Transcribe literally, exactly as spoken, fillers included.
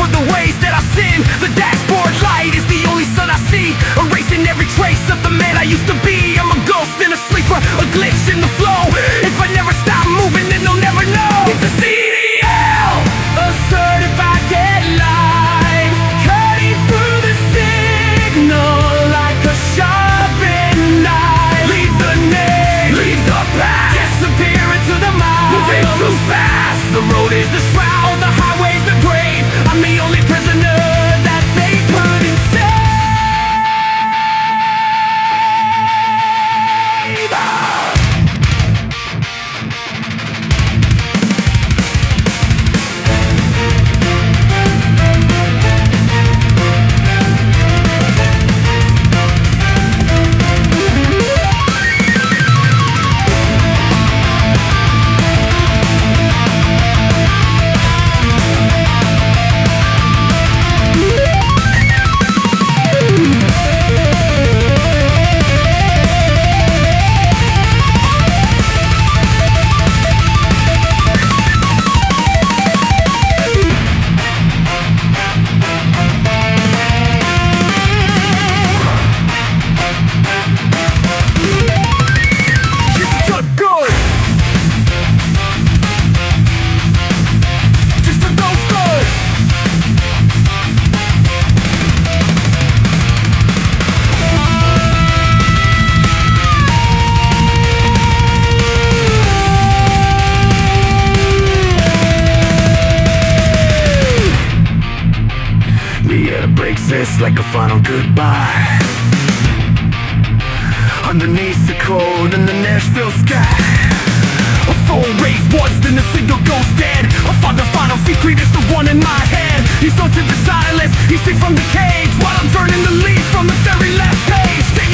for the ways that I sin. The dashboard light is the only sun I see, erasing every trace of the man I used to be. I'm a ghost and a sleeper, a glitch in the flow. If I never stop moving, then they'll never know. It's a C D L, a certified deadline, cutting through the signal like a sharpened knife. Leave the name, leave the past, disappear into the mind. Moving too fast, the road is the shroud, the highway's the grave. I'm the only prisoner that they couldn't save. Breaks like a final goodbye underneath the cold in the Nashville sky. A full race once, then the signal goes dead. I find the final secret is the one in my head. He's so to the silence, he's free from the cage, while I'm turning the leaf from the very left page. Staying